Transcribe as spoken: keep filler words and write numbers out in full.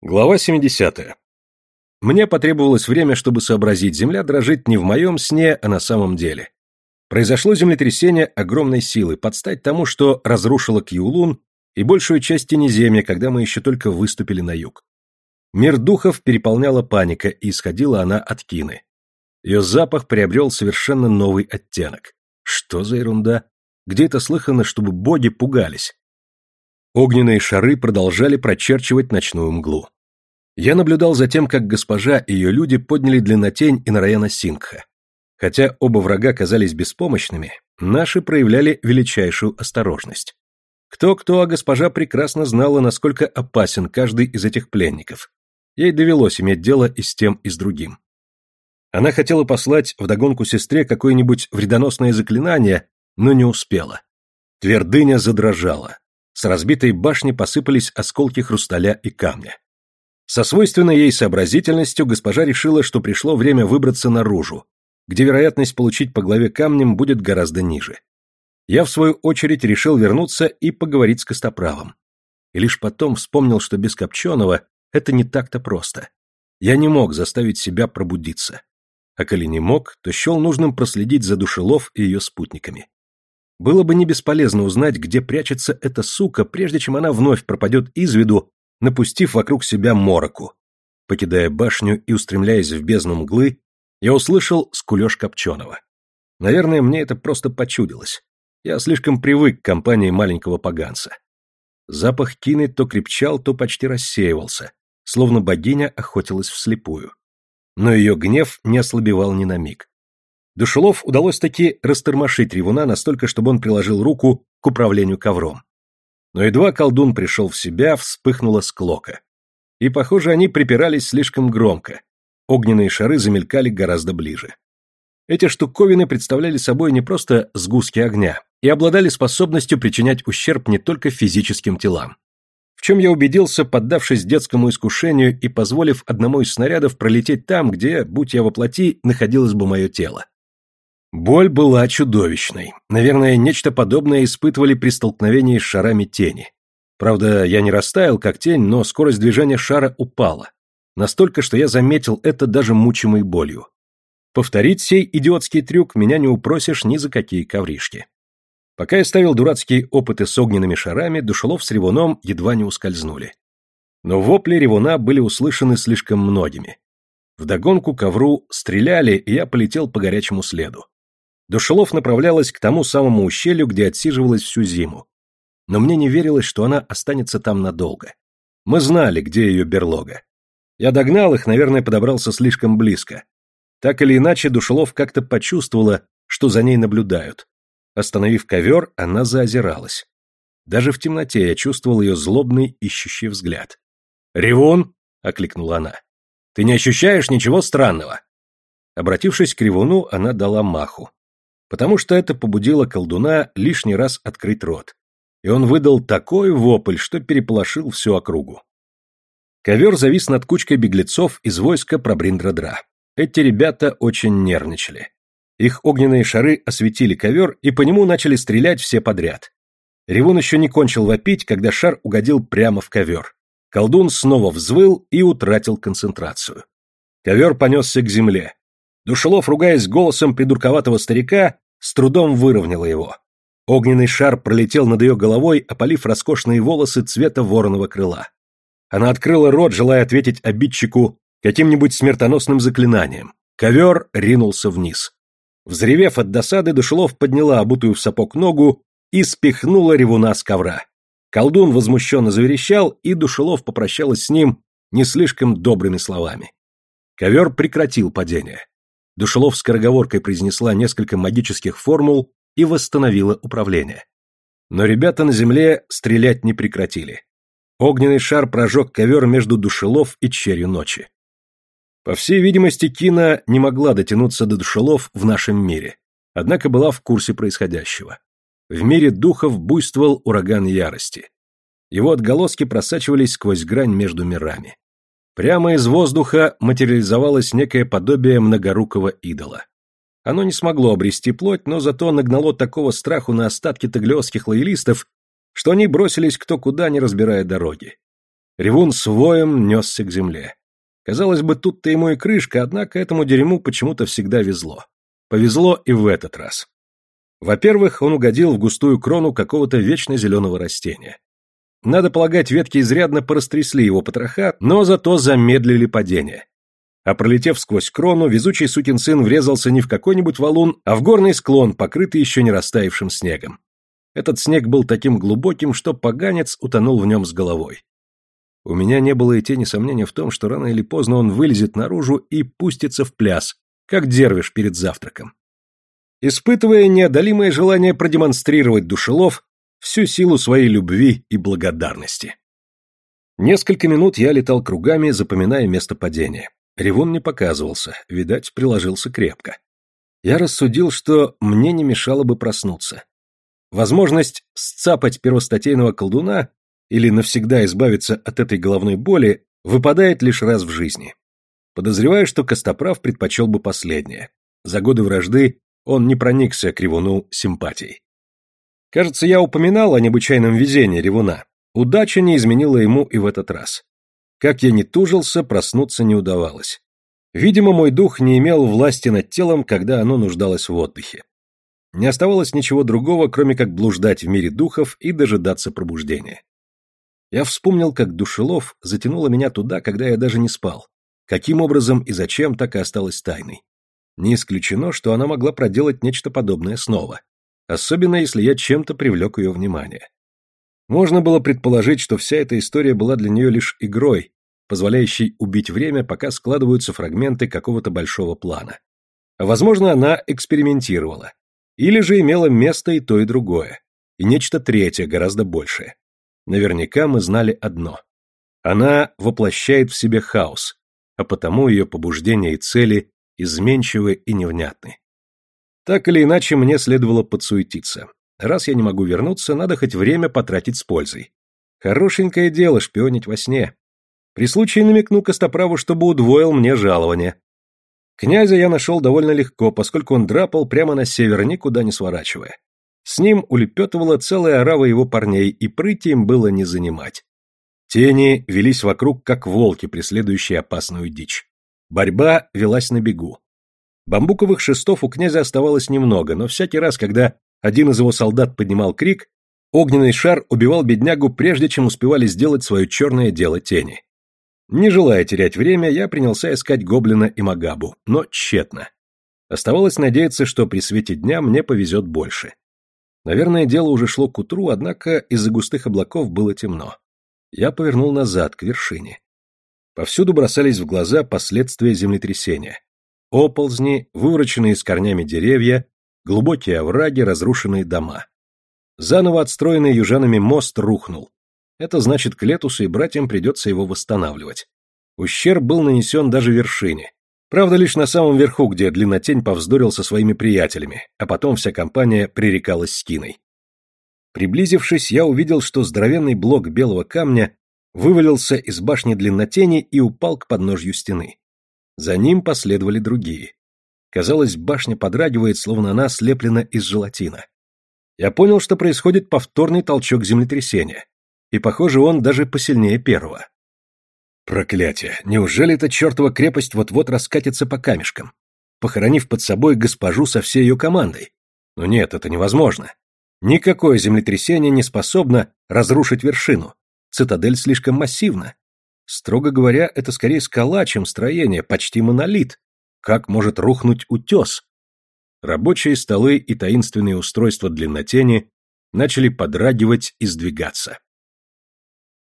Глава семидесятая. Мне потребовалось время, чтобы сообразить, земля дрожит не в моем сне, а на самом деле. Произошло землетрясение огромной силы, под стать тому, что разрушило Кьюлун и большую часть Тенеземья, когда мы еще только выступили на юг. Мир духов переполняла паника, и исходила она от Кины. Ее запах приобрел совершенно новый оттенок. Что за ерунда? Где это слыхано, чтобы боги пугались? Огненные шары продолжали прочерчивать ночную мглу. Я наблюдал за тем, как госпожа и ее люди подняли длиннотень и Нараяна Сингха. Хотя оба врага казались беспомощными, наши проявляли величайшую осторожность. Кто-кто, а госпожа прекрасно знала, насколько опасен каждый из этих пленников. Ей довелось иметь дело и с тем, и с другим. Она хотела послать вдогонку сестре какое-нибудь вредоносное заклинание, но не успела. Твердыня задрожала. С разбитой башни посыпались осколки хрусталя и камня. Со свойственной ей сообразительностью госпожа решила, что пришло время выбраться наружу, где вероятность получить по голове камнем будет гораздо ниже. Я, в свою очередь, решил вернуться и поговорить с Костоправом. И лишь потом вспомнил, что без Копченого это не так-то просто. Я не мог заставить себя пробудиться. А коли не мог, то счел нужным проследить за Душелов и ее спутниками. Было бы не бесполезно узнать, где прячется эта сука, прежде чем она вновь пропадет из виду, напустив вокруг себя мороку. Покидая башню и устремляясь в бездну мглы, я услышал скулеж Копченого. Наверное, мне это просто почудилось. Я слишком привык к компании маленького поганца. Запах Кины то крепчал, то почти рассеивался, словно богиня охотилась вслепую. Но ее гнев не ослабевал ни на миг. Душелов удалось таки растормошить ревуна настолько, чтобы он приложил руку к управлению ковром. Но едва колдун пришел в себя, вспыхнула склока. И, похоже, они припирались слишком громко. Огненные шары замелькали гораздо ближе. Эти штуковины представляли собой не просто сгустки огня и обладали способностью причинять ущерб не только физическим телам. В чем я убедился, поддавшись детскому искушению и позволив одному из снарядов пролететь там, где, будь я воплоти, находилось бы мое тело. Боль была чудовищной. Наверное, нечто подобное испытывали при столкновении с шарами тени. Правда, я не растаял, как тень, но скорость движения шара упала. Настолько, что я заметил это даже мучимой болью. Повторить сей идиотский трюк меня не упросишь ни за какие ковришки. Пока я ставил дурацкие опыты с огненными шарами, Душелов с ревуном едва не ускользнули. Но вопли ревуна были услышаны слишком многими. Вдогонку ковру стреляли, и я полетел по горячему следу. Душелов направлялась к тому самому ущелью, где отсиживалась всю зиму. Но мне не верилось, что она останется там надолго. Мы знали, где ее берлога. Я догнал их, наверное, подобрался слишком близко. Так или иначе, Душелов как-то почувствовала, что за ней наблюдают. Остановив ковер, она заозиралась. Даже в темноте я чувствовал ее злобный, ищущий взгляд. «Ревун!» — окликнула она. «Ты не ощущаешь ничего странного?» Обратившись к ревуну, она дала маху. Потому что это побудило колдуна лишний раз открыть рот. И он выдал такой вопль, что переполошил всю округу. Ковер завис над кучкой беглецов из войска Прабриндра-Дра. Эти ребята очень нервничали. Их огненные шары осветили ковер, и по нему начали стрелять все подряд. Ревун еще не кончил вопить, когда шар угодил прямо в ковер. Колдун снова взвыл и утратил концентрацию. Ковер понесся к земле. Душелов, ругаясь голосом придурковатого старика, с трудом выровняла его. Огненный шар пролетел над ее головой, опалив роскошные волосы цвета вороного крыла. Она открыла рот, желая ответить обидчику каким-нибудь смертоносным заклинанием. Ковер ринулся вниз. Взревев от досады, Душелов подняла обутую в сапог ногу и спихнула ревуна с ковра. Колдун возмущенно заверещал, и Душелов попрощалась с ним не слишком добрыми словами. Ковер прекратил падение. Душелов скороговоркой произнесла несколько магических формул и восстановила управление. Но ребята на земле стрелять не прекратили. Огненный шар прожег ковер между Душелов и черью ночи. По всей видимости, Кина не могла дотянуться до Душелов в нашем мире, однако была в курсе происходящего. В мире духов буйствовал ураган ярости. Его отголоски просачивались сквозь грань между мирами. Прямо из воздуха материализовалось некое подобие многорукого идола. Оно не смогло обрести плоть, но зато нагнало такого страху на остатки таглиосских лоялистов, что они бросились кто куда, не разбирая дороги. Ревун с воем несся к земле. Казалось бы, тут-то ему и крышка, однако этому дерьму почему-то всегда везло. Повезло и в этот раз. Во-первых, он угодил в густую крону какого-то вечно зеленого растения. Надо полагать, ветки изрядно порастрясли его потроха, но зато замедлили падение. А пролетев сквозь крону, везучий сукин сын врезался не в какой-нибудь валун, а в горный склон, покрытый еще не растаявшим снегом. Этот снег был таким глубоким, что поганец утонул в нем с головой. У меня не было и тени сомнения в том, что рано или поздно он вылезет наружу и пустится в пляс, как дервиш перед завтраком. Испытывая неодолимое желание продемонстрировать душелов всю силу своей любви и благодарности. Несколько минут я летал кругами, запоминая место падения. Ревун не показывался, видать, приложился крепко. Я рассудил, что мне не мешало бы проснуться. Возможность сцапать первостатейного колдуна или навсегда избавиться от этой головной боли выпадает лишь раз в жизни. Подозреваю, что Костоправ предпочел бы последнее. За годы вражды он не проникся к Ревуну симпатией. Кажется, я упоминал о необычайном везении Ревуна. Удача не изменила ему и в этот раз. Как я ни тужился, проснуться не удавалось. Видимо, мой дух не имел власти над телом, когда оно нуждалось в отдыхе. Не оставалось ничего другого, кроме как блуждать в мире духов и дожидаться пробуждения. Я вспомнил, как Душелов затянула меня туда, когда я даже не спал. Каким образом и зачем, так и осталось тайной. Не исключено, что она могла проделать нечто подобное снова. Особенно, если я чем-то привлек ее внимание. Можно было предположить, что вся эта история была для нее лишь игрой, позволяющей убить время, пока складываются фрагменты какого-то большого плана. А возможно, она экспериментировала. Или же имело место и то, и другое. И нечто третье, гораздо большее. Наверняка мы знали одно. Она воплощает в себе хаос, а потому ее побуждения и цели изменчивы и невнятны. Так или иначе, мне следовало подсуетиться. Раз я не могу вернуться, надо хоть время потратить с пользой. Хорошенькое дело шпионить во сне. При случае намекну Костоправу, чтобы удвоил мне жалование. Князя я нашел довольно легко, поскольку он драпал прямо на север, никуда не сворачивая. С ним улепетывала целая орава его парней, и прыти им было не занимать. Тени велись вокруг, как волки, преследующие опасную дичь. Борьба велась на бегу. Бамбуковых шестов у князя оставалось немного, но всякий раз, когда один из его солдат поднимал крик, огненный шар убивал беднягу, прежде чем успевали сделать свое черное дело тени. Не желая терять время, я принялся искать гоблина и магабу, но тщетно. Оставалось надеяться, что при свете дня мне повезет больше. Наверное, дело уже шло к утру, однако из-за густых облаков было темно. Я повернул назад, к вершине. Повсюду бросались в глаза последствия землетрясения. Оползни, вывороченные с корнями деревья, глубокие овраги, разрушенные дома. Заново отстроенный южанами мост рухнул. Это значит, Клетусу и братьям придется его восстанавливать. Ущерб был нанесен даже вершине. Правда, лишь на самом верху, где Длиннотень повздорил со своими приятелями, а потом вся компания пререкалась скиной. Приблизившись, я увидел, что здоровенный блок белого камня вывалился из башни Длиннотени и упал к подножью стены. За ним последовали другие. Казалось, башня подрагивает, словно она слеплена из желатина. Я понял, что происходит повторный толчок землетрясения. И, похоже, он даже посильнее первого. Проклятие! Неужели эта чертова крепость вот-вот раскатится по камешкам, похоронив под собой госпожу со всей ее командой? Но нет, это невозможно. Никакое землетрясение не способно разрушить вершину. Цитадель слишком массивна. Строго говоря, это скорее скала, чем строение, почти монолит. Как может рухнуть утес? Рабочие столы и таинственные устройства Длиннотени начали подрагивать и сдвигаться.